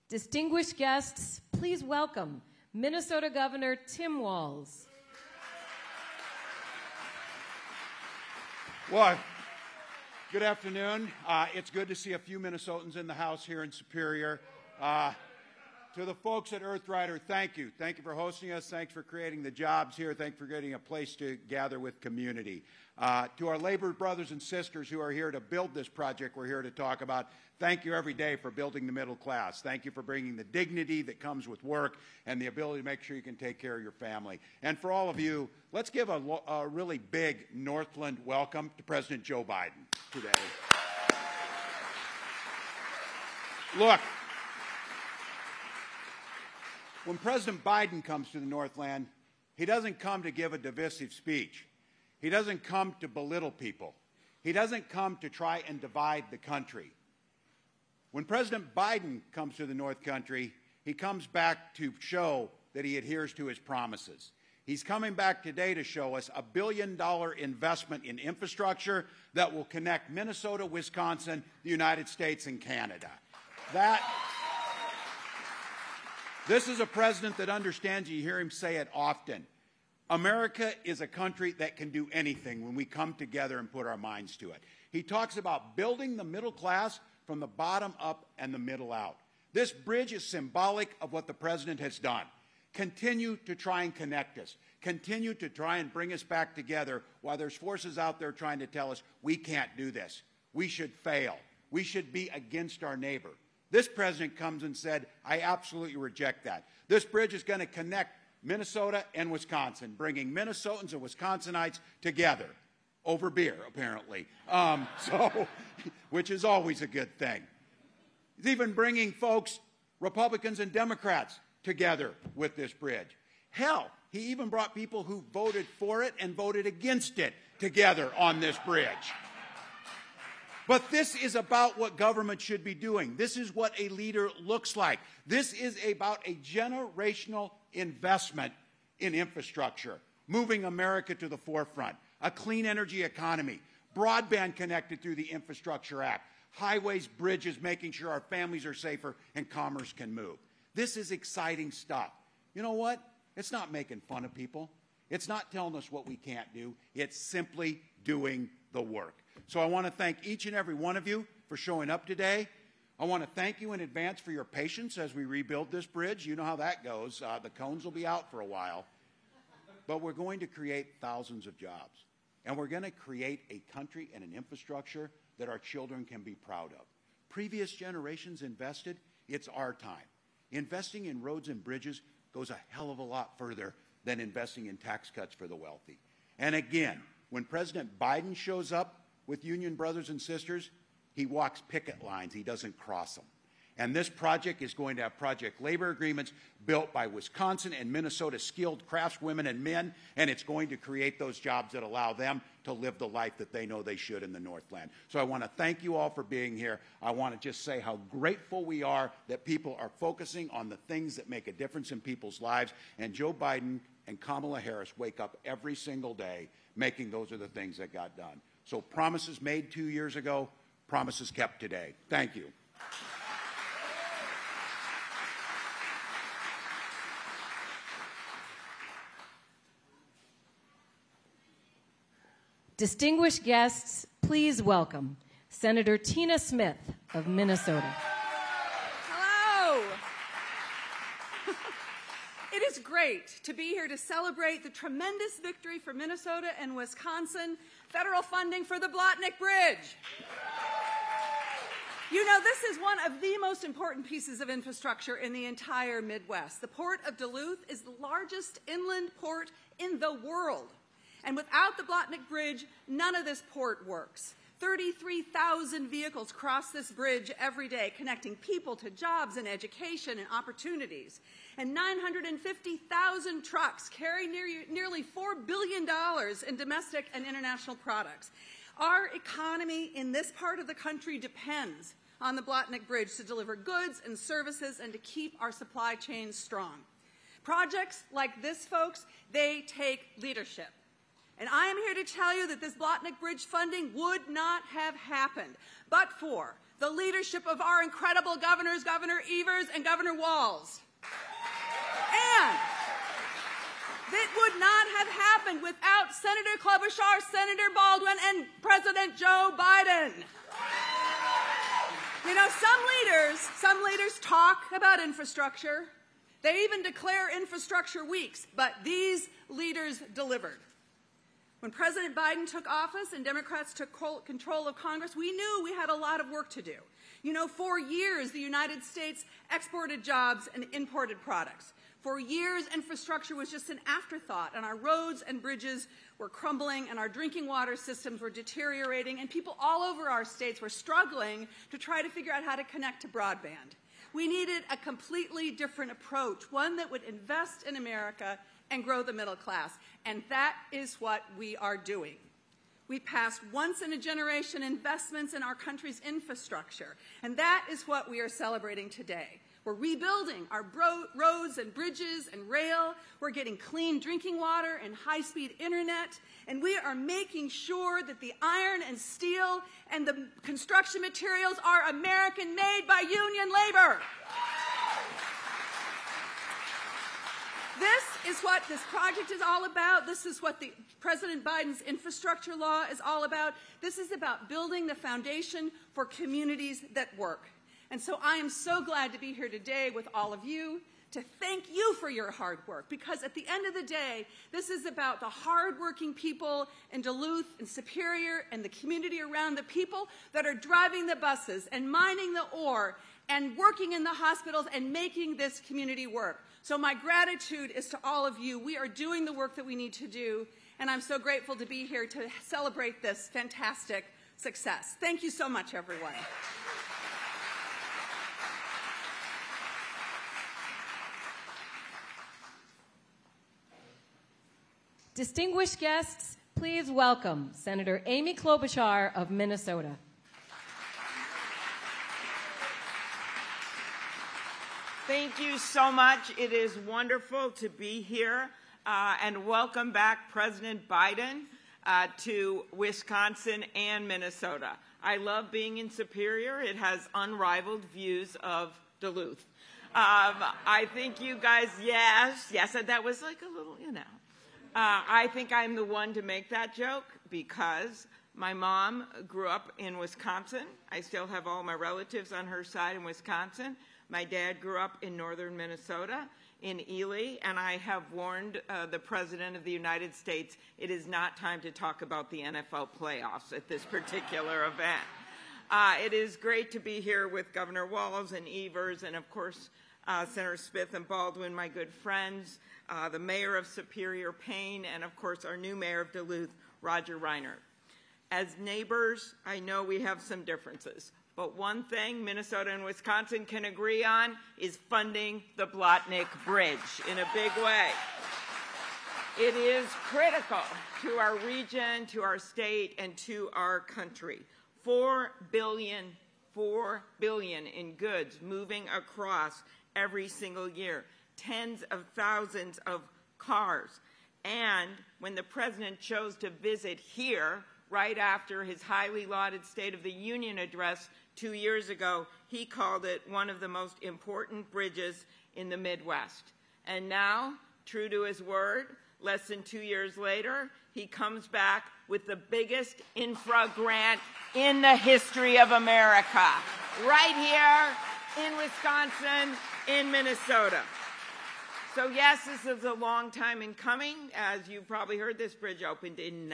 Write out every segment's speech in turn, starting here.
Distinguished guests, please welcome Minnesota Governor Tim Walz. Well, good afternoon. It's good to see a few Minnesotans in the house here in Superior. To the folks at Earthrider, thank you. Thank you for hosting us. Thanks for creating the jobs here. Thanks for getting a place to gather with community. To our labor brothers and sisters who are here to build this project we're here to talk about, thank you every day for building the middle class. Thank you for bringing the dignity that comes with work and the ability to make sure you can take care of your family. And for all of you, let's give a really big Northland welcome to President Joe Biden today. Look, when President Biden comes to the Northland, he doesn't come to give a divisive speech. He doesn't come to belittle people. He doesn't come to try and divide the country. When President Biden comes to the North Country, he comes back to show that he adheres to his promises. He's coming back today to show us a $1 billion investment in infrastructure that will connect Minnesota, Wisconsin, the United States, and Canada. This is a president that understands, you hear him say it often, America is a country that can do anything when we come together and put our minds to it. He talks about building the middle class from the bottom up and the middle out. This bridge is symbolic of what the president has done. Continue to try and connect us. Continue to try and bring us back together while there's forces out there trying to tell us we can't do this. We should fail. We should be against our neighbor. This president comes and said, I absolutely reject that. This bridge is going to connect Minnesota and Wisconsin, bringing Minnesotans and Wisconsinites together over beer, apparently, which is always a good thing. He's even bringing folks, Republicans and Democrats, together with this bridge. Hell, he even brought people who voted for it and voted against it together on this bridge. But this is about what government should be doing. This is what a leader looks like. This is about a generational investment in infrastructure, moving America to the forefront, a clean energy economy, broadband connected through the Infrastructure Act, highways, bridges, making sure our families are safer and commerce can move. This is exciting stuff. You know what? It's not making fun of people. It's not telling us what we can't do. It's simply doing the work. So I want to thank each and every one of you for showing up today. I want to thank you in advance for your patience as we rebuild this bridge. You know how that goes. The cones will be out for a while. But we're going to create thousands of jobs. And we're going to create a country and an infrastructure that our children can be proud of. Previous generations invested. It's our time. Investing in roads and bridges goes a hell of a lot further than investing in tax cuts for the wealthy. And again, when President Biden shows up with union brothers and sisters, he walks picket lines. He doesn't cross them. And this project is going to have project labor agreements built by Wisconsin and Minnesota skilled craftswomen and men, and it's going to create those jobs that allow them to live the life that they know they should in the Northland. So I want to thank you all for being here. I want to just say how grateful we are that people are focusing on the things that make a difference in people's lives, and Joe Biden and Kamala Harris wake up every single day making those are the things that got done. So promises made 2 years ago, promises kept today. Thank you. Distinguished guests, please welcome Senator Tina Smith of Minnesota. Hello. It is great to be here to celebrate the tremendous victory for Minnesota and Wisconsin, federal funding for the Blatnick Bridge. You know, this is one of the most important pieces of infrastructure in the entire Midwest. The Port of Duluth is the largest inland port in the world. And without the Blatnick Bridge, none of this port works. 33,000 vehicles cross this bridge every day, connecting people to jobs and education and opportunities. And 950,000 trucks carry nearly $4 billion in domestic and international products. Our economy in this part of the country depends on the Blatnick Bridge to deliver goods and services and to keep our supply chains strong. Projects like this, folks, they take leadership. And I am here to tell you that this Blotnick Bridge funding would not have happened but for the leadership of our incredible governors, Governor Evers and Governor Walz. And it would not have happened without Senator Klobuchar, Senator Baldwin, and President Joe Biden. You know, some leaders talk about infrastructure. They even declare infrastructure weeks, but these leaders delivered. When President Biden took office and Democrats took control of Congress, we knew we had a lot of work to do. You know, for years, the United States exported jobs and imported products. For years, infrastructure was just an afterthought, and our roads and bridges were crumbling, and our drinking water systems were deteriorating, and people all over our states were struggling to try to figure out how to connect to broadband. We needed a completely different approach, one that would invest in America and grow the middle class, and that is what we are doing. We passed once-in-a-generation investments in our country's infrastructure, and that is what we are celebrating today. We're rebuilding our roads and bridges and rail. We're getting clean drinking water and high-speed internet. And we are making sure that the iron and steel and the construction materials are American-made by union labor. This is what this project is all about. This is what President Biden's infrastructure law is all about. This is about building the foundation for communities that work. And so I am so glad to be here today with all of you to thank you for your hard work, because at the end of the day, this is about the hardworking people in Duluth and Superior and the community around, the people that are driving the buses and mining the ore and working in the hospitals and making this community work. So my gratitude is to all of you. We are doing the work that we need to do, and I'm so grateful to be here to celebrate this fantastic success. Thank you so much, everyone. Distinguished guests, please welcome Senator Amy Klobuchar of Minnesota. Thank you so much. It is wonderful to be here, and welcome back President Biden to Wisconsin and Minnesota. I love being in Superior. It has unrivaled views of Duluth. I think you guys, yes, that was like a little, you know. I think I'm the one to make that joke because my mom grew up in Wisconsin. I still have all my relatives on her side in Wisconsin. My dad grew up in northern Minnesota, in Ely, and I have warned the President of the United States it is not time to talk about the NFL playoffs at this particular event. It is great to be here with Governor Walz and Evers and, of course, Senator Smith and Baldwin, my good friends, the mayor of Superior, Payne, and, of course, our new mayor of Duluth, Roger Reinert. As neighbors, I know we have some differences. But one thing Minnesota and Wisconsin can agree on is funding the Blotnick Bridge in a big way. It is critical to our region, to our state, and to our country. $4 billion in goods moving across every single year. Tens of thousands of cars. And when the president chose to visit here, right after his highly lauded State of the Union address 2 years ago, he called it one of the most important bridges in the Midwest. And now, true to his word, less than 2 years later, he comes back with the biggest infra grant in the history of America, right here in Wisconsin, in Minnesota. So yes, this is a long time in coming. As you've probably heard, this bridge opened in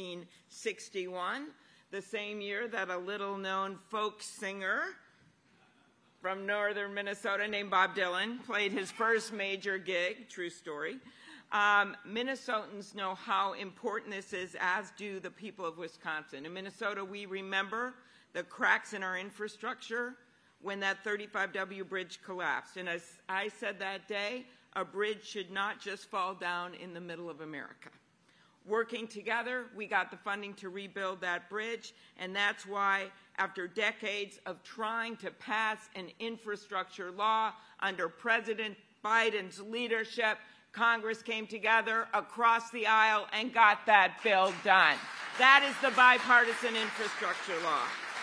1961, the same year that a little-known folk singer from northern Minnesota named Bob Dylan played his first major gig, true story. Minnesotans know how important this is, as do the people of Wisconsin. In Minnesota, we remember the cracks in our infrastructure when that 35W bridge collapsed. And as I said that day, a bridge should not just fall down in the middle of America. Working together, we got the funding to rebuild that bridge, and that's why, after decades of trying to pass an infrastructure law under President Biden's leadership, Congress came together across the aisle and got that bill done. That is the bipartisan infrastructure law.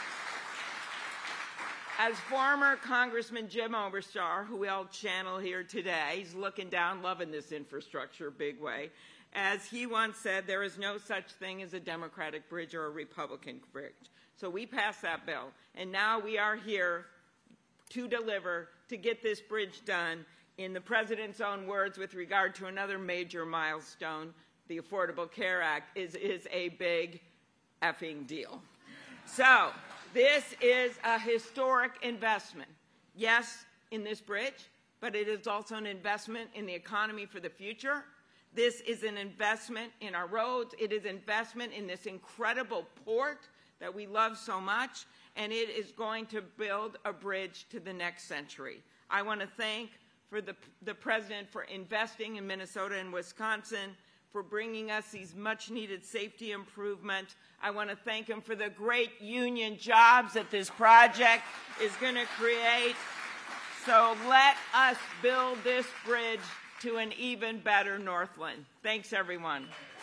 As former Congressman Jim Oberstar, who we all channel here today, he's looking down, loving this infrastructure big way, as he once said, there is no such thing as a Democratic bridge or a Republican bridge. So we passed that bill, and now we are here to deliver, to get this bridge done, in the President's own words, with regard to another major milestone, the Affordable Care Act is a big effing deal. So this is a historic investment, yes, in this bridge, but it is also an investment in the economy for the future. This is an investment in our roads. It is investment in this incredible port that we love so much, and it is going to build a bridge to the next century. I want to thank the President for investing in Minnesota and Wisconsin, for bringing us these much-needed safety improvements. I want to thank him for the great union jobs that this project is going to create. So let us build this bridge to an even better Northland. Thanks, everyone.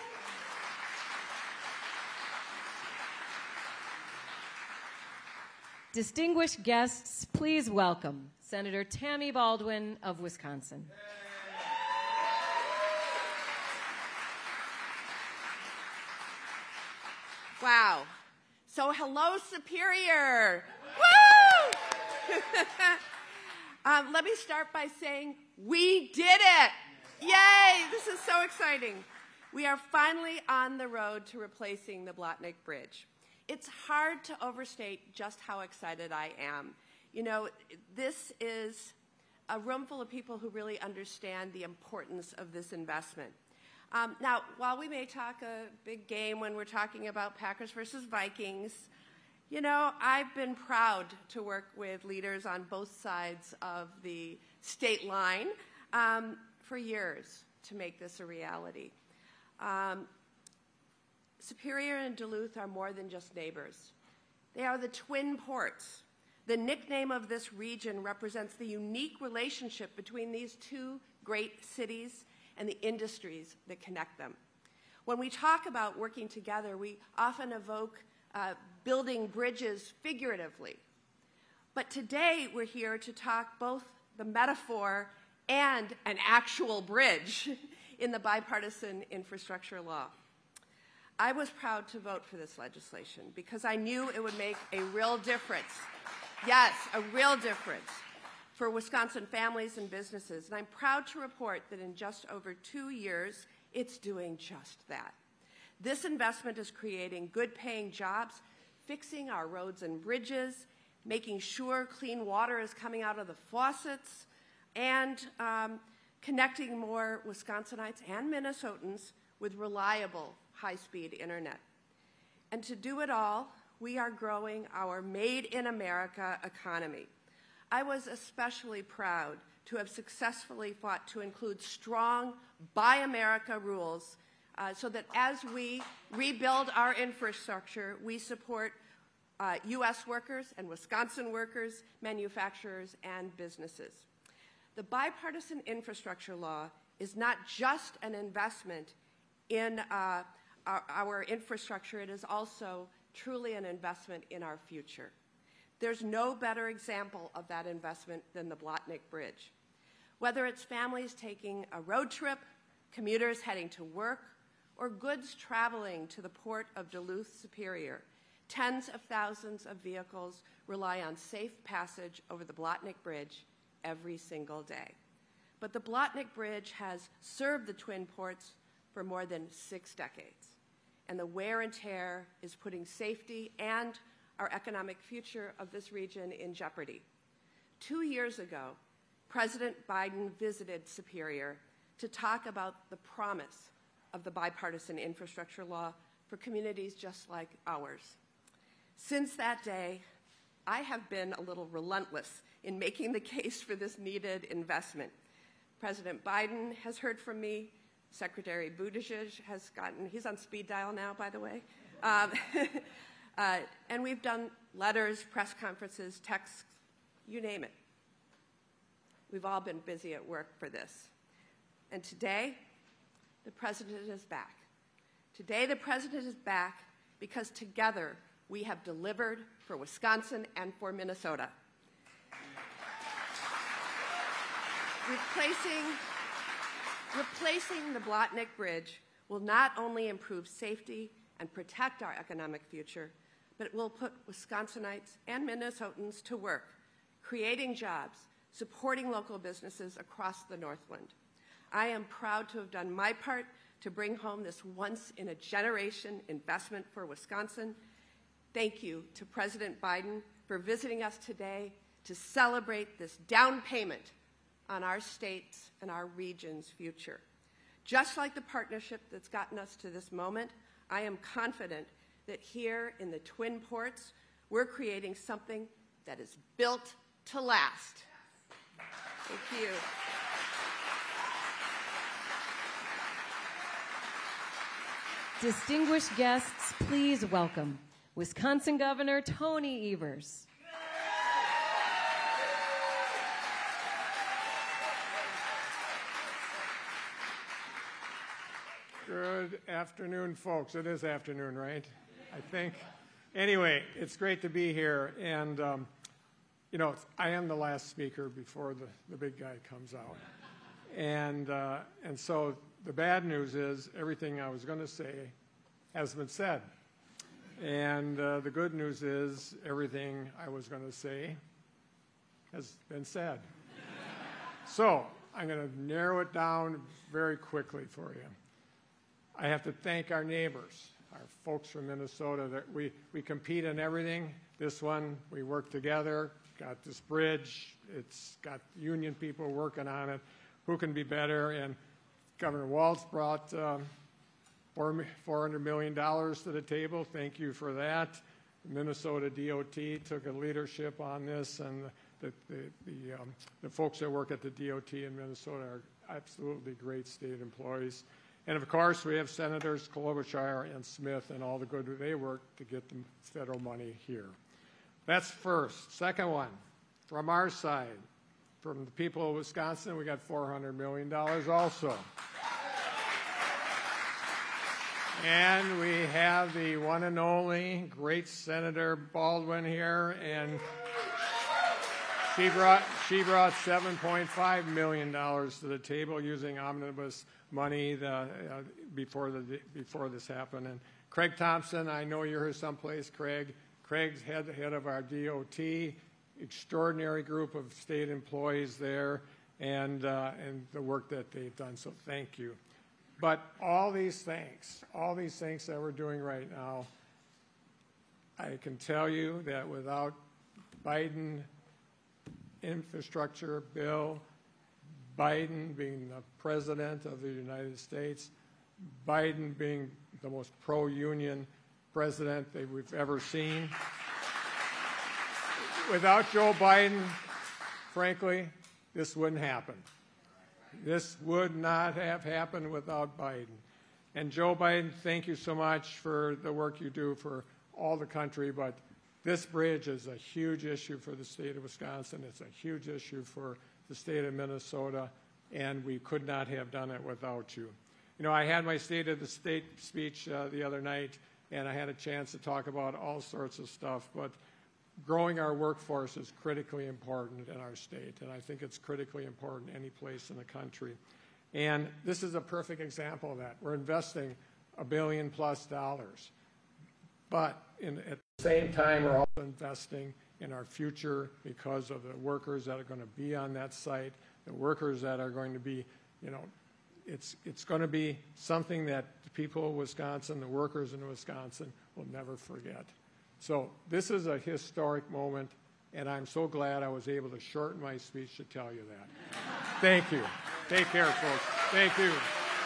Distinguished guests, please welcome Senator Tammy Baldwin of Wisconsin. Wow. So hello, Superior. Woo! Let me start by saying we did it. Yay, this is so exciting. We are finally on the road to replacing the Blatnick Bridge. It's hard to overstate just how excited I am. You know, this is a room full of people who really understand the importance of this investment. Now, while we may talk a big game when we're talking about Packers versus Vikings, you know, I've been proud to work with leaders on both sides of the state line for years to make this a reality. Superior and Duluth are more than just neighbors. They are the twin ports. The nickname of this region represents the unique relationship between these two great cities and the industries that connect them. When we talk about working together, we often evoke building bridges figuratively. But today we're here to talk both the metaphor and an actual bridge in the bipartisan infrastructure law. I was proud to vote for this legislation because I knew it would make a real difference. Yes, a real difference for Wisconsin families and businesses. And I'm proud to report that in just over 2 years, it's doing just that. This investment is creating good-paying jobs, fixing our roads and bridges, making sure clean water is coming out of the faucets, and connecting more Wisconsinites and Minnesotans with reliable, high-speed internet. And to do it all, we are growing our Made in America economy. I was especially proud to have successfully fought to include strong Buy America rules so that as we rebuild our infrastructure, we support U.S. workers and Wisconsin workers, manufacturers, and businesses. The bipartisan infrastructure law is not just an investment in our infrastructure, it is also truly an investment in our future. There's no better example of that investment than the Blatnick Bridge. Whether it's families taking a road trip, commuters heading to work, or goods traveling to the port of Duluth Superior, tens of thousands of vehicles rely on safe passage over the Blatnick Bridge every single day. But the Blatnick Bridge has served the Twin Ports for more than 6 decades, and the wear and tear is putting safety and our economic future of this region in jeopardy. 2 years ago, President Biden visited Superior to talk about the promise of the bipartisan infrastructure law for communities just like ours. Since that day, I have been a little relentless in making the case for this needed investment. President Biden has heard from me. Secretary Buttigieg has he's on speed dial now, by the way. And we've done letters, press conferences, texts, you name it. We've all been busy at work for this. And today, the President is back. Today, the President is back because together we have delivered for Wisconsin and for Minnesota. Replacing the Blotnick Bridge will not only improve safety and protect our economic future, but it will put Wisconsinites and Minnesotans to work, creating jobs, supporting local businesses across the Northland. I am proud to have done my part to bring home this once-in-a-generation investment for Wisconsin. Thank you to President Biden for visiting us today to celebrate this down payment on our state's and our region's future. Just like the partnership that's gotten us to this moment, I am confident that here in the Twin Ports, we're creating something that is built to last. Thank you. Distinguished guests, please welcome Wisconsin Governor Tony Evers. Good afternoon, folks. It is afternoon, right? I think. Anyway, it's great to be here. And, you know, I am the last speaker before the big guy comes out. And so the bad news is everything I was going to say has been said. And the good news is everything I was going to say has been said. So I'm going to narrow it down very quickly for you. I have to thank our neighbors, our folks from Minnesota. That we compete in everything. This one, we work together, got this bridge. It's got union people working on it. Who can be better? And Governor Walz brought $400 million to the table. Thank you for that. Minnesota DOT took a leadership on this, and the folks that work at the DOT in Minnesota are absolutely great state employees. And of course, we have Senators Klobuchar and Smith and all the good they work to get the federal money here. That's first. Second one, from our side, from the people of Wisconsin, we got $400 million also. And we have the one and only great Senator Baldwin here, and she brought $7.5 million to the table using omnibus money before this happened. And Craig Thompson, I know you're here someplace, Craig. Craig's head of our DOT, extraordinary group of state employees there, and the work that they've done. So thank you. But all these things that we're doing right now, I can tell you that without Biden infrastructure bill, Biden being the president of the United States, Biden being the most pro-union president that we've ever seen. Without Joe Biden, frankly, this wouldn't happen. This would not have happened without Biden. And Joe Biden, thank you so much for the work you do for all the country, but this bridge is a huge issue for the state of Wisconsin. It's a huge issue for the state of Minnesota, and we could not have done it without you. You know, I had my State of the State speech the other night, and I had a chance to talk about all sorts of stuff, but growing our workforce is critically important in our state, and I think it's critically important any place in the country. And this is a perfect example of that. We're investing $1 billion+, but at the same time, we're also investing in our future because of the workers that are going to be on that site, the workers that are going to be, you know, it's going to be something that the people of Wisconsin, the workers in Wisconsin, will never forget. So this is a historic moment, and I'm so glad I was able to shorten my speech to tell you that. Thank you. Take care, folks. Thank you.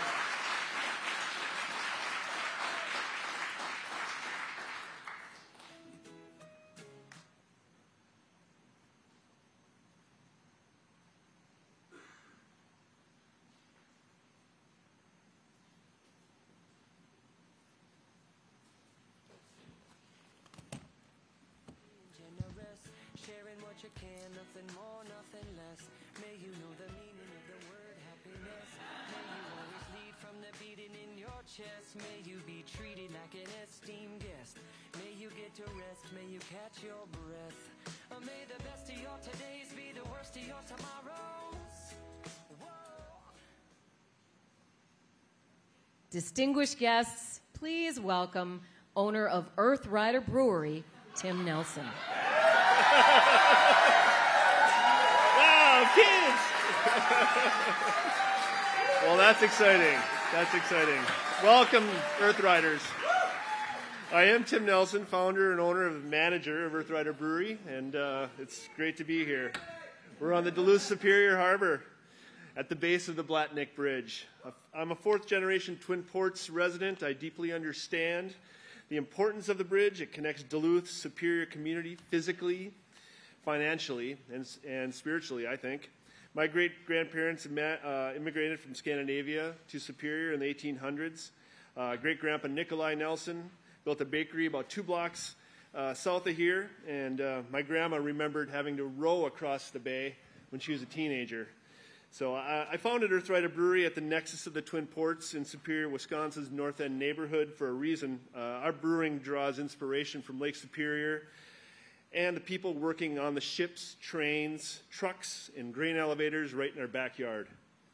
Sharing what you can, nothing more, nothing less. May you know the meaning of the word happiness. May chest. May you be treated like an esteemed guest. May you get to rest, may you catch your breath. May the best of your todays be the worst of your tomorrows. Whoa. Distinguished guests, please welcome owner of Earth Rider Brewery, Tim Nelson. Wow, kids! Well, that's exciting. That's exciting. Welcome, Earth Riders. I am Tim Nelson, founder and owner and manager of Earth Rider Brewery, and it's great to be here. We're on the Duluth Superior Harbor at the base of the Blatnick Bridge. I'm a fourth-generation Twin Ports resident. I deeply understand the importance of the bridge. It connects Duluth's Superior community physically, financially, and spiritually, I think. My great-grandparents immigrated from Scandinavia to Superior in the 1800s. Great-grandpa Nikolai Nelson built a bakery about 2 blocks south of here, and my grandma remembered having to row across the bay when she was a teenager. So I founded Earth Rider Brewery at the nexus of the Twin Ports in Superior, Wisconsin's North End neighborhood for a reason. Our brewing draws inspiration from Lake Superior and the people working on the ships, trains, trucks, and grain elevators right in our backyard.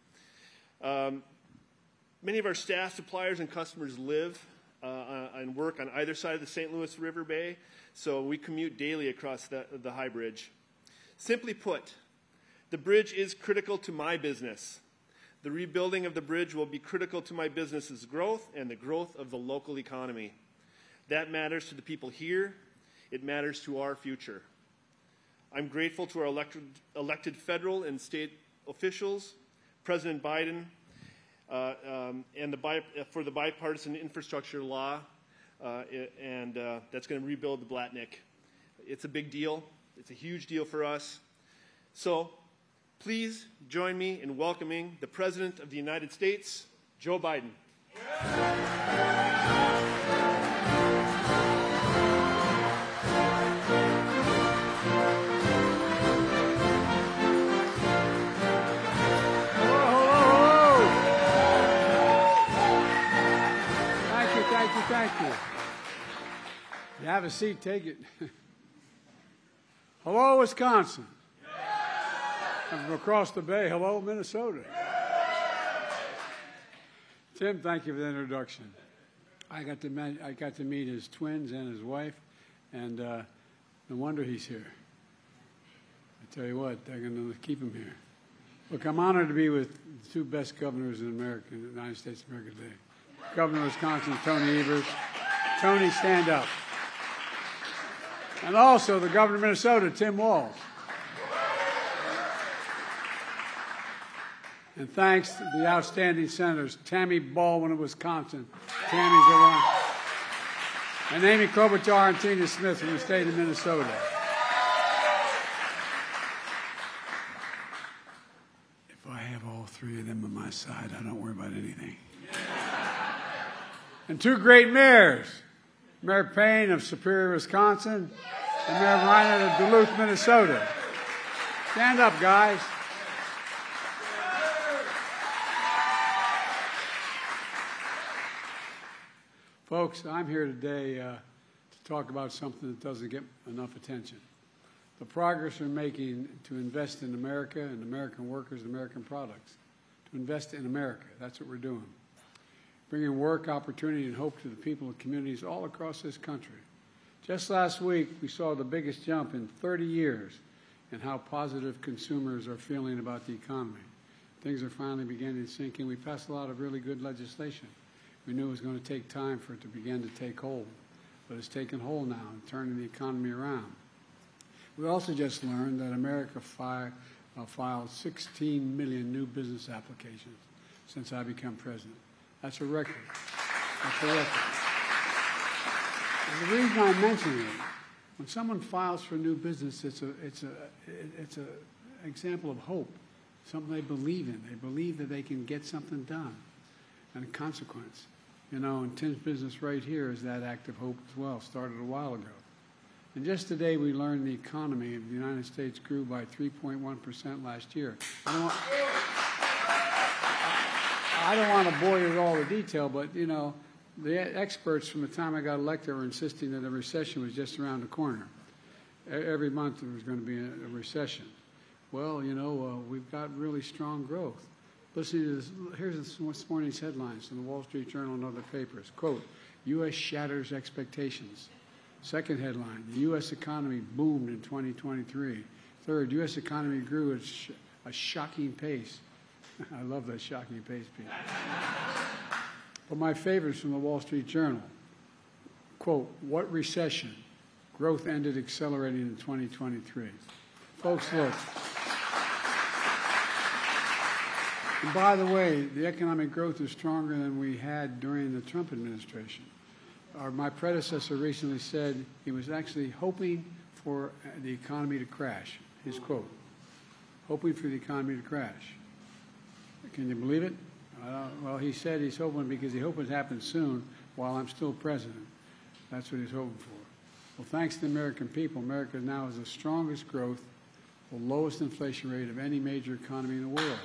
Many of our staff, suppliers, and customers live and work on either side of the St. Louis River Bay, so we commute daily across the High Bridge. Simply put, the bridge is critical to my business. The rebuilding of the bridge will be critical to my business's growth and the growth of the local economy. That matters to the people here. It matters to our future. I'm grateful to our elected federal and state officials, President Biden, and for the bipartisan infrastructure law, and that's going to rebuild the Blatnick. It's a big deal. It's a huge deal for us. So please join me in welcoming the President of the United States, Joe Biden. Thank you. You have a seat, take it. Hello, Wisconsin. And from across the bay, hello, Minnesota. Tim, thank you for the introduction. I got to meet his twins and his wife, and no wonder he's here. I tell you what, they're going to keep him here. Look, I'm honored to be with the 2 best governors in America, in the United States of America today. Governor of Wisconsin, Tony Evers. Tony, stand up. And also the governor of Minnesota, Tim Walz. And thanks to the outstanding senators, Tammy Baldwin of Wisconsin, Tammy's the one, and Amy Klobuchar and Tina Smith from the state of Minnesota. If I have all 3 of them on my side, I don't worry about anything. And 2 great mayors, Mayor Payne of Superior, Wisconsin, and Mayor Reinert of Duluth, Minnesota. Stand up, guys. Folks, I'm here today to talk about something that doesn't get enough attention. The progress we're making to invest in America and American workers and American products. To invest in America, that's what we're doing. Bringing work, opportunity, and hope to the people and communities all across this country. Just last week, we saw the biggest jump in 30 years in how positive consumers are feeling about the economy. Things are finally beginning to sink in. We passed a lot of really good legislation. We knew it was going to take time for it to begin to take hold, but it's taken hold now and turning the economy around. We also just learned that America filed 16 million new business applications since I became president. That's a record. That's a record. And the reason I mention it, when someone files for new business, it's an example of hope, something they believe in. They believe that they can get something done, and a consequence. You know, and Tim's business right here is that act of hope as well, started a while ago. And just today we learned the economy of the United States grew by 3.1% last year. I don't want to bore you with all the detail, but, you know, the experts from the time I got elected were insisting that a recession was just around the corner. Every month there was going to be a recession. Well, you know, we've got really strong growth. Listening to this, here's this morning's headlines from the Wall Street Journal and other papers. Quote, U.S. shatters expectations. Second headline, the U.S. economy boomed in 2023. Third, U.S. economy grew at a shocking pace. I love that shocking pace, Pete. But my favorites from the Wall Street Journal. Quote, what recession? Growth ended accelerating in 2023. Folks, look. And by the way, the economic growth is stronger than we had during the Trump administration. My predecessor recently said he was actually hoping for the economy to crash. His quote, hoping for the economy to crash. Can you believe it? Well, he said he's hoping because he hopes it happens soon while I'm still president. That's what he's hoping for. Well, thanks to the American people, America now has the strongest growth, the lowest inflation rate of any major economy in the world.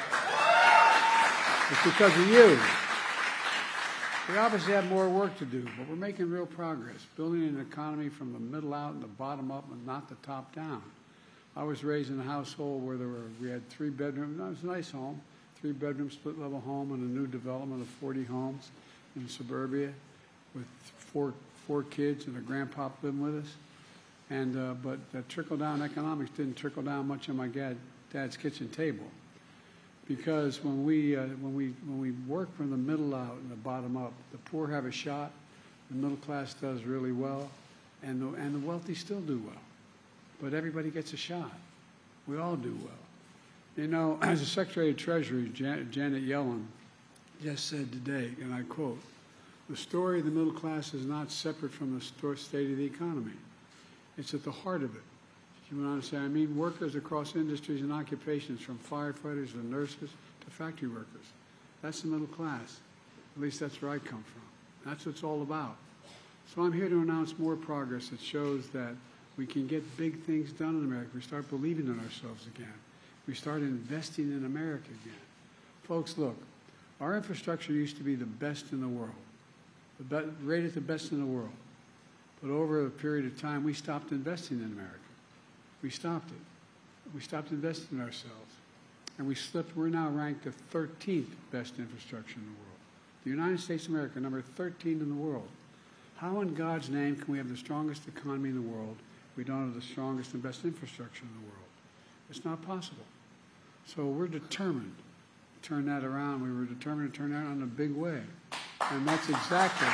It's because of you. We obviously have more work to do, but we're making real progress, building an economy from the middle out and the bottom up and not the top down. I was raised in a household where we had 3 bedrooms. It was a nice home, 3-bedroom split-level home and a new development of 40 homes in suburbia with four kids and a grandpa living with us. And but that trickle-down economics didn't trickle down much on my dad's kitchen table. Because when we work from the middle out and the bottom up, the poor have a shot, the middle class does really well, and the wealthy still do well. But everybody gets a shot. We all do well. You know, as the Secretary of Treasury, Janet Yellen, just said today, and I quote, the story of the middle class is not separate from the state of the economy. It's at the heart of it. She went on to say, I mean workers across industries and occupations, from firefighters to nurses to factory workers. That's the middle class. At least that's where I come from. That's what it's all about. So I'm here to announce more progress that shows that we can get big things done in America. We start believing in ourselves again. We start investing in America again. Folks, look, our infrastructure used to be the best in the world, rated the best in the world. But over a period of time, we stopped investing in America. We stopped it. We stopped investing in ourselves. And we slipped. We're now ranked the 13th best infrastructure in the world. The United States of America, number 13 in the world. How in God's name can we have the strongest economy in the world if we don't have the strongest and best infrastructure in the world? It's not possible. So we're determined to turn that around. We were determined to turn that around in a big way. And that's exactly...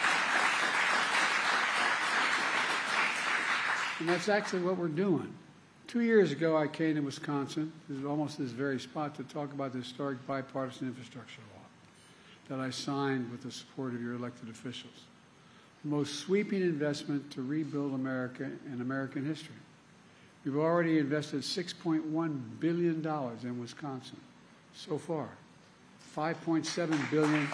And that's actually what we're doing. 2 years ago, I came to Wisconsin, almost this very spot, to talk about the historic bipartisan infrastructure law that I signed with the support of your elected officials. The most sweeping investment to rebuild America in American history. We've already invested $6.1 billion in Wisconsin so far. $5.7 billion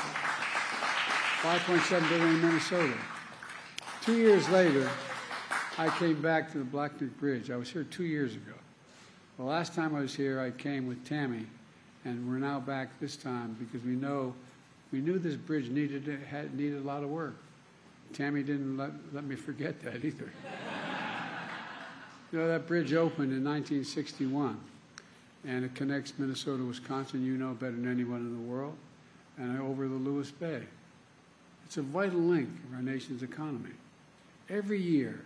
in Minnesota. 2 years later, I came back to the Black Neck Bridge. I was here 2 years ago. The last time I was here, I came with Tammy, and we're now back this time because we knew this bridge needed a lot of work. Tammy didn't let me forget that either. You know, that bridge opened in 1961, and it connects Minnesota, Wisconsin, you know better than anyone in the world, and over the Lewis Bay. It's a vital link of our nation's economy. Every year,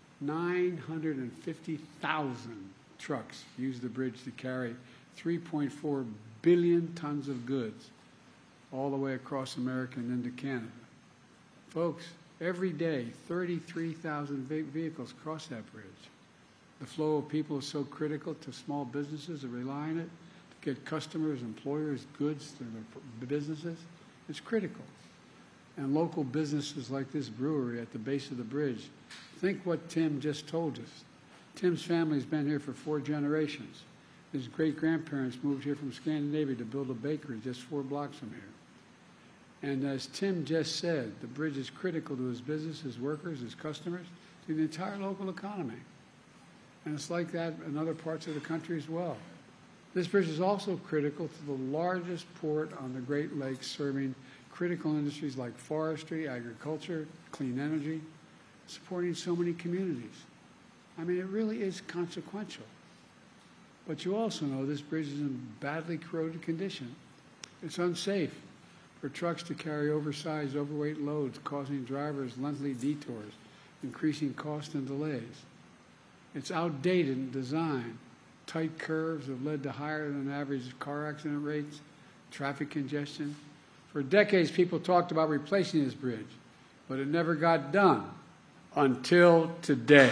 950,000 trucks use the bridge to carry 3.4 billion tons of goods all the way across America and into Canada. Folks, every day, 33,000 vehicles cross that bridge. The flow of people is so critical to small businesses that rely on it to get customers, employers, goods to their businesses. It's critical. And local businesses like this brewery at the base of the bridge, think what Tim just told us. Tim's family's been here for 4 generations. His great-grandparents moved here from Scandinavia to build a bakery just 4 blocks from here. And as Tim just said, the bridge is critical to his business, his workers, his customers, to the entire local economy. And it's like that in other parts of the country as well. This bridge is also critical to the largest port on the Great Lakes, serving critical industries like forestry, agriculture, clean energy, supporting so many communities. I mean, it really is consequential. But you also know this bridge is in badly corroded condition. It's unsafe for trucks to carry oversized, overweight loads, causing drivers lengthy detours, increasing costs and delays. It's outdated in design. Tight curves have led to higher than average car accident rates, traffic congestion. For decades, people talked about replacing this bridge, but it never got done until today.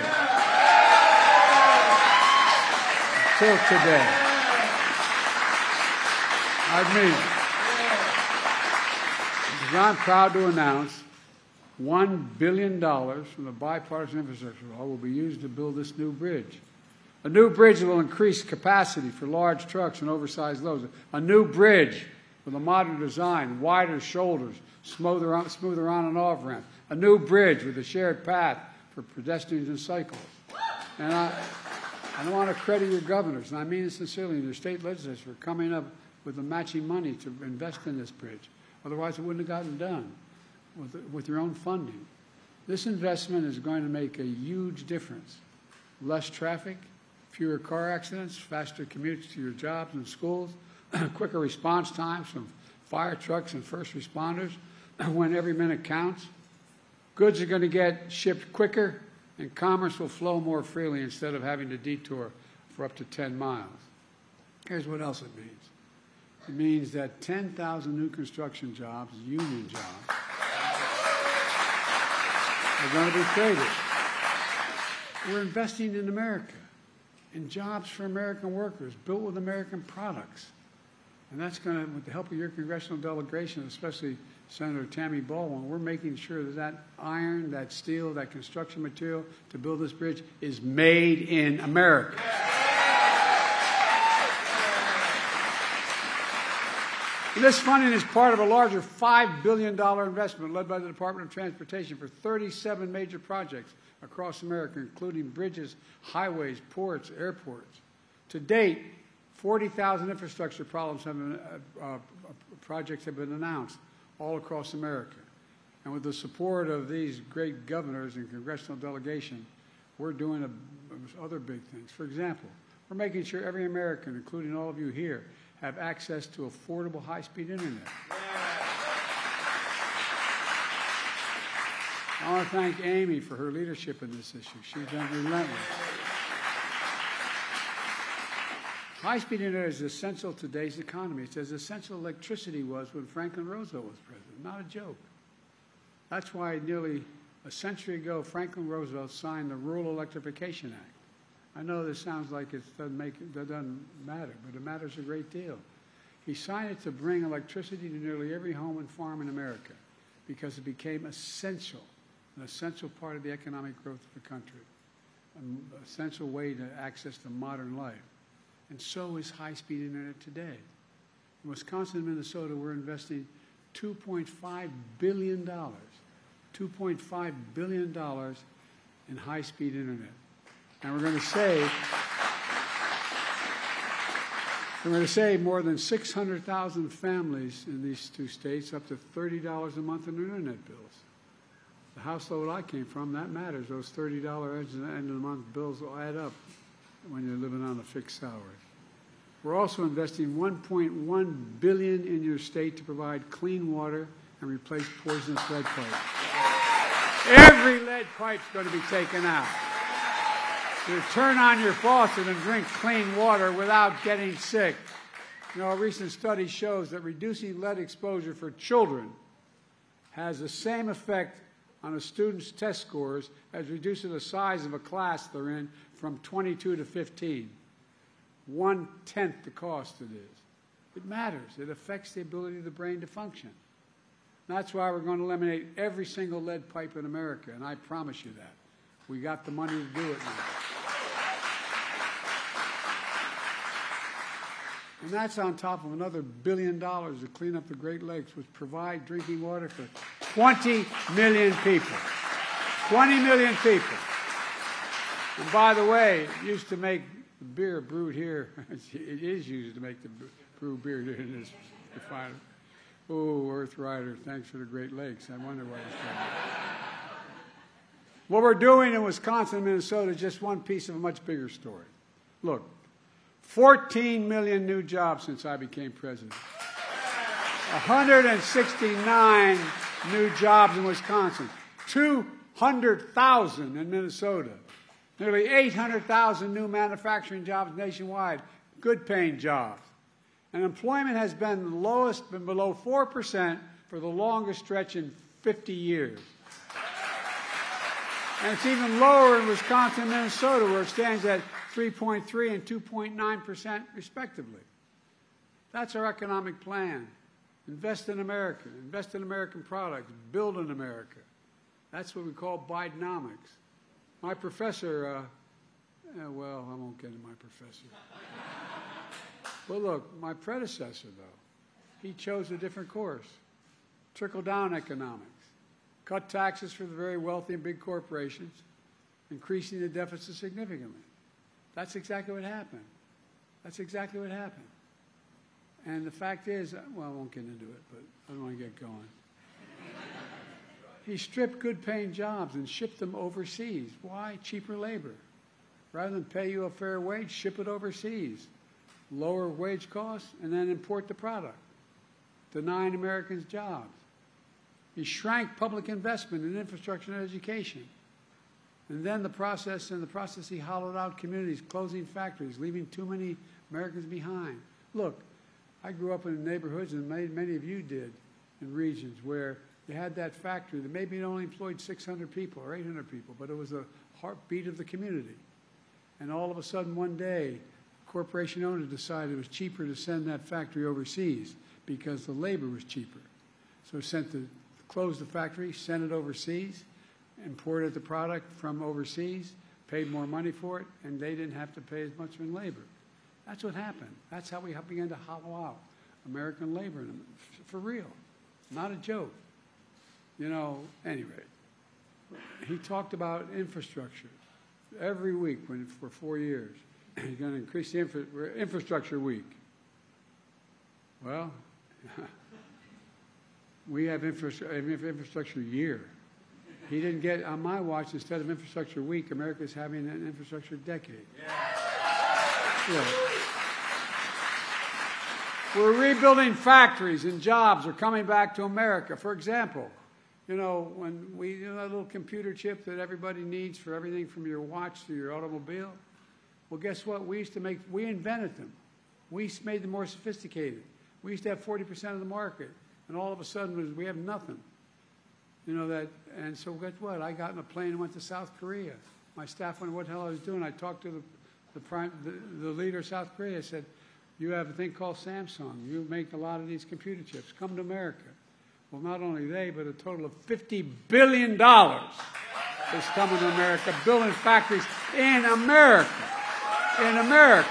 Until today. I'm proud to announce $1 billion from the bipartisan infrastructure law will be used to build this new bridge. A new bridge that will increase capacity for large trucks and oversized loads. A new bridge with a modern design, wider shoulders, smoother on and off ramps. A new bridge with a shared path for pedestrians and cyclists. And I want to credit your governors, and I mean it sincerely, and your state legislatures for coming up with the matching money to invest in this bridge. Otherwise, it wouldn't have gotten done with your own funding. This investment is going to make a huge difference. Less traffic, fewer car accidents, faster commutes to your jobs and schools, quicker response times from fire trucks and first responders when every minute counts. Goods are going to get shipped quicker, and commerce will flow more freely instead of having to detour for up to 10 miles. Here's what else it means. It means that 10,000 new construction jobs, union jobs, are going to be created. We're investing in America, in jobs for American workers, built with American products. And that's going to, with the help of your congressional delegation, especially Senator Tammy Baldwin, we're making sure that that iron, that steel, that construction material to build this bridge is made in America. This funding is part of a larger $5 billion investment led by the Department of Transportation for 37 major projects across America, including bridges, highways, ports, airports. To date, 40,000 infrastructure projects have been announced all across America. And with the support of these great governors and congressional delegation, we're doing other big things. For example, we're making sure every American, including all of you here, have access to affordable high-speed internet. I want to thank Amy for her leadership in this issue. She's been relentless. High-speed internet is essential to today's economy. It's as essential electricity was when Franklin Roosevelt was president. Not a joke. That's why nearly a century ago, Franklin Roosevelt signed the Rural Electrification Act. I know this sounds like it doesn't matter, but it matters a great deal. He signed it to bring electricity to nearly every home and farm in America because it became essential, an essential part of the economic growth of the country, an essential way to access to modern life. And so is high-speed internet today. In Wisconsin and Minnesota, we're investing $2.5 billion, $2.5 billion in high-speed internet. And we're going to save more than 600,000 families in these two states up to $30 a month in their internet bills. The household I came from, that matters. Those $30 at the end of the month bills will add up when you're living on a fixed salary. We're also investing $1.1 billion in your state to provide clean water and replace poisonous lead pipes. Every lead pipe's going to be taken out. You turn on your faucet and drink clean water without getting sick. You know, a recent study shows that reducing lead exposure for children has the same effect on a student's test scores as reducing the size of a class they're in from 22 to 15. 1/10 the cost it is. It matters. It affects the ability of the brain to function. That's why we're going to eliminate every single lead pipe in America, and I promise you that. We got the money to do it now. And that's on top of another $1 billion to clean up the Great Lakes, which provide drinking water for 20 million people. 20 million people. And by the way, it used to make The beer brewed here, it is used to make the brew beer in this refinery. Oh, Earth Rider, thanks for the Great Lakes. I wonder why it's called. What we're doing in Wisconsin and Minnesota is just one piece of a much bigger story. Look, 14 million new jobs since I became president. 169 new jobs in Wisconsin. 200,000 in Minnesota. Nearly 800,000 new manufacturing jobs nationwide. Good paying jobs. And employment has been the lowest, been below 4% for the longest stretch in 50 years. And it's even lower in Wisconsin and Minnesota, where it stands at 3.3 and 2.9% respectively. That's our economic plan. Invest in America, invest in American products, build in America. That's what we call Bidenomics. My professor, well, I won't get into my professor. But look, my predecessor, though, he chose a different course. Trickle-down economics. Cut taxes for the very wealthy and big corporations, increasing the deficit significantly. That's exactly what happened. That's exactly what happened. And the fact is, well, I won't get into it, but I don't want to get going. He stripped good-paying jobs and shipped them overseas. Why? Cheaper labor. Rather than pay you a fair wage, ship it overseas. Lower wage costs, and then import the product, denying Americans jobs. He shrank public investment in infrastructure and education. And then in the process, he hollowed out communities, closing factories, leaving too many Americans behind. Look, I grew up in neighborhoods, and many of you did, in regions where you had that factory that maybe it only employed 600 people or 800 people, but it was the heartbeat of the community. And all of a sudden, one day, corporation owner decided it was cheaper to send that factory overseas because the labor was cheaper. So closed the factory, sent it overseas, imported the product from overseas, paid more money for it, and they didn't have to pay as much in labor. That's what happened. That's how we began to hollow out American labor, for real, not a joke. You know, anyway, he talked about infrastructure every week for 4 years. He's going to increase the infrastructure week. Well, we have infrastructure year. He didn't get, on my watch, instead of infrastructure week, America's having an infrastructure decade. Yeah. We're rebuilding factories and jobs are coming back to America. For example, you know, when that little computer chip that everybody needs for everything from your watch to your automobile, well, guess what? We invented them. We made them more sophisticated. We used to have 40% of the market, and all of a sudden we have nothing. You know that, and so guess what? I got in a plane and went to South Korea. My staff wondered what the hell I was doing. I talked to the leader of South Korea. I said, "You have a thing called Samsung. You make a lot of these computer chips. Come to America." Well, not only they, but a total of $50 billion is coming to America, building factories in America. In America.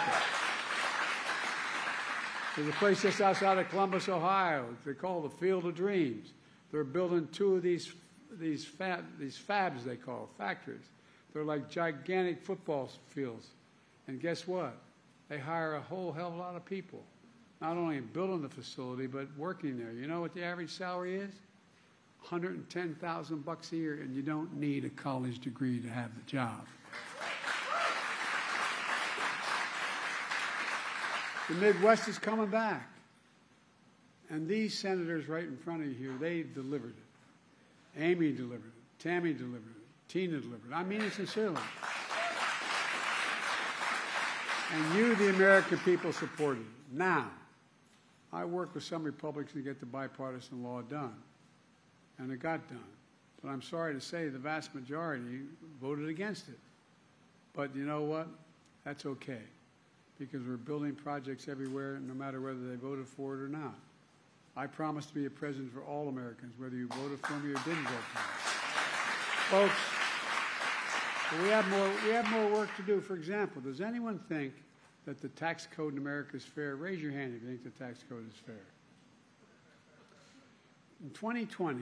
There's a place just outside of Columbus, Ohio. They call the Field of Dreams. They're building 2 of these fabs, they call factories. They're like gigantic football fields. And guess what? They hire a whole hell of a lot of people, not only in building the facility, but working there. You know what the average salary is? $110,000 a year, and you don't need a college degree to have the job. The Midwest is coming back. And these senators right in front of you here, they delivered it. Amy delivered it. Tammy delivered it. Tina delivered it. I mean it sincerely. And you, the American people, supported it. Now, I worked with some Republicans to get the bipartisan law done. And it got done. But I'm sorry to say the vast majority voted against it. But you know what? That's okay. Because we're building projects everywhere, no matter whether they voted for it or not. I promise to be a president for all Americans, whether you voted for me or didn't vote for me. Folks, we have more work to do. For example, does anyone think that the tax code in America is fair? Raise your hand if you think the tax code is fair. In 2020,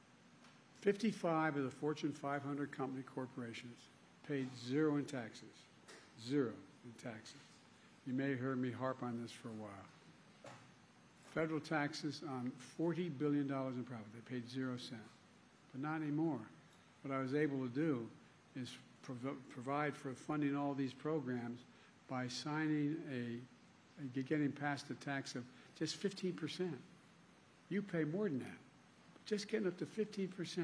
55 of the Fortune 500 company corporations paid 0 in taxes. 0. in taxes. You may have heard me harp on this for a while. Federal taxes on $40 billion in profit. They paid 0 cents. But not anymore. What I was able to do is provide for funding all these programs by signing getting past the tax of just 15%. You pay more than that. Just getting up to 15%.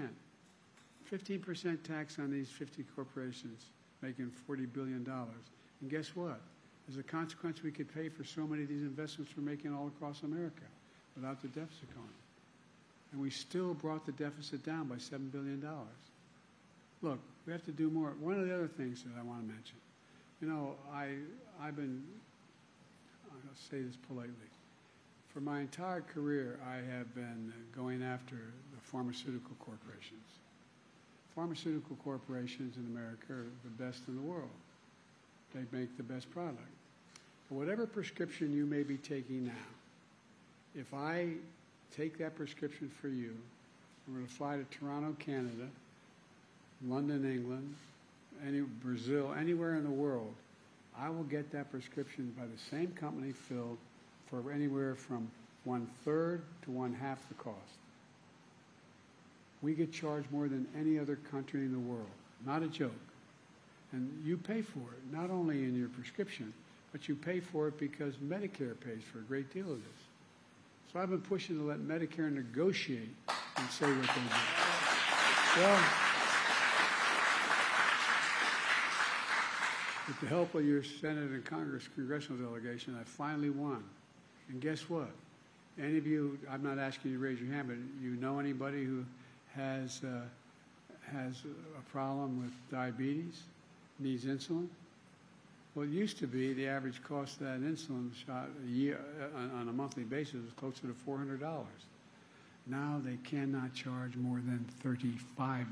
15% tax on these 50 corporations making $40 billion. And guess what? As a consequence, we could pay for so many of these investments we're making all across America without the deficit going. And we still brought the deficit down by $7 billion. Look, we have to do more. One of the other things that I want to mention, you know, I've been, I'll say this politely, for my entire career, I have been going after the pharmaceutical corporations. Pharmaceutical corporations in America are the best in the world. They make the best product. But whatever prescription you may be taking now, if I take that prescription for you, I'm going to fly to Toronto, Canada, London, England, Brazil, anywhere in the world, I will get that prescription by the same company filled for anywhere from 1/3 to 1/2 the cost. We get charged more than any other country in the world. Not a joke. And you pay for it, not only in your prescription, but you pay for it because Medicare pays for a great deal of this. So I've been pushing to let Medicare negotiate and say what they do. Well, with the help of your Senate and Congress congressional delegation, I finally won. And guess what? Any of you, I'm not asking you to raise your hand, but you know anybody who has a problem with diabetes, needs insulin? Well, it used to be the average cost of that insulin shot a year on a monthly basis was closer to $400. Now they cannot charge more than $35.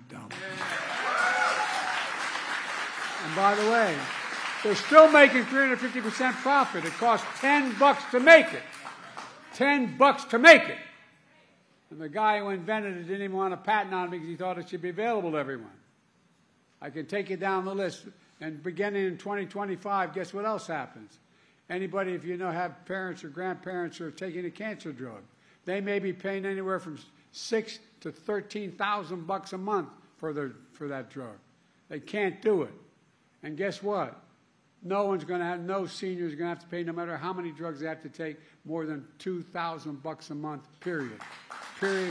And by the way, they're still making 350% profit. It costs $10 to make it. $10 to make it. And the guy who invented it didn't even want a patent on it because he thought it should be available to everyone. I can take you down the list. And beginning in 2025, guess what else happens? Anybody, if you know, have parents or grandparents who are taking a cancer drug, they may be paying anywhere from $6,000 to $13,000 a month for that drug. They can't do it. And guess what? No senior is going to have to pay, no matter how many drugs they have to take, more than $2,000 a month, period. Period.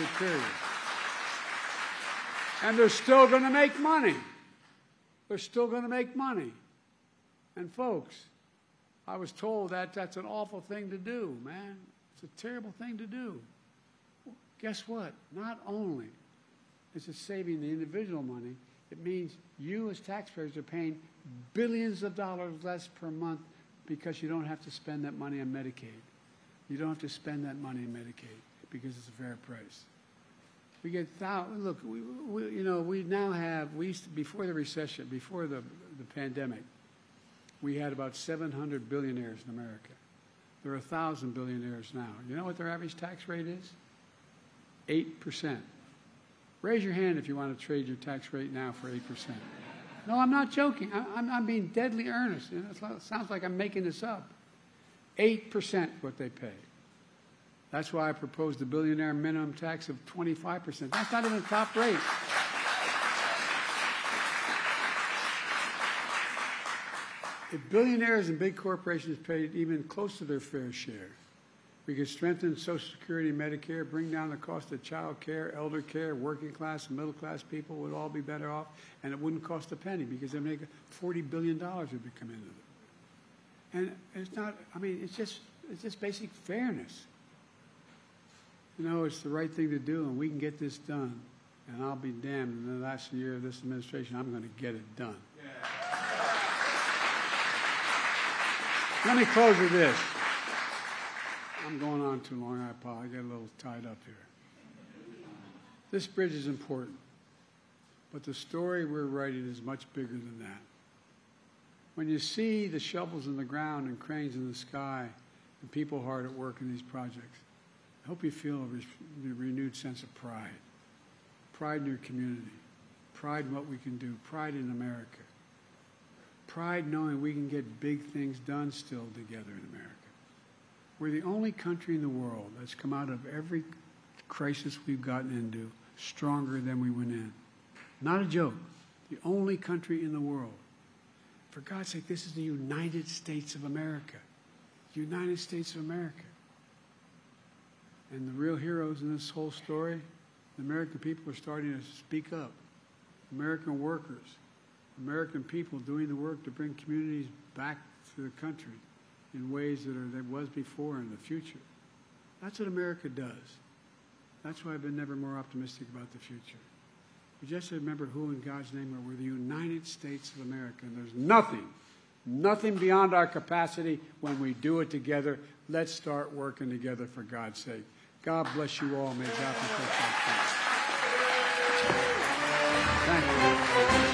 And they're still going to make money. They're still going to make money. And folks, I was told that that's an awful thing to do, man. It's a terrible thing to do. Guess what? Not only is it saving the individual money, it means you as taxpayers are paying billions of dollars less per month because you don't have to spend that money on Medicaid. You don't have to spend that money on Medicaid because it's a fair price. We get look. We now have. We used to, before the recession, before the pandemic, we had about 700 billionaires in America. There are 1,000 billionaires now. You know what their average tax rate is? 8%. Raise your hand if you want to trade your tax rate now for 8%. No, I'm not joking. I'm being deadly earnest. You know, it sounds like I'm making this up. 8% what they pay. That's why I proposed a billionaire minimum tax of 25%. That's not even the top rate. If billionaires and big corporations paid even close to their fair share, we could strengthen Social Security and Medicare, bring down the cost of child care, elder care, working class and middle class people would all be better off, and it wouldn't cost a penny because they make $40 billion would come into it. And it's not, I mean, it's just basic fairness. You know, it's the right thing to do, and we can get this done. And I'll be damned, in the last year of this administration, I'm going to get it done. Yeah. Let me close with this. I'm going on too long. I apologize. I get a little tied up here. This bridge is important, but the story we're writing is much bigger than that. When you see the shovels in the ground and cranes in the sky and people hard at work in these projects, I hope you feel a renewed sense of pride. Pride in your community. Pride in what we can do. Pride in America. pride knowing we can get big things done still together in America. We're the only country in the world that's come out of every crisis we've gotten into stronger than we went in. Not a joke. The only country in the world. For God's sake, this is the United States of America. United States of America. And the real heroes in this whole story, the American people are starting to speak up. American workers, American people doing the work to bring communities back to the country in ways that was before in the future. That's what America does. That's why I've been never more optimistic about the future. We just remember who in God's name we're the United States of America. And there's nothing beyond our capacity when we do it together. Let's start working together for God's sake. God bless you all. May God protect our country. Thank you.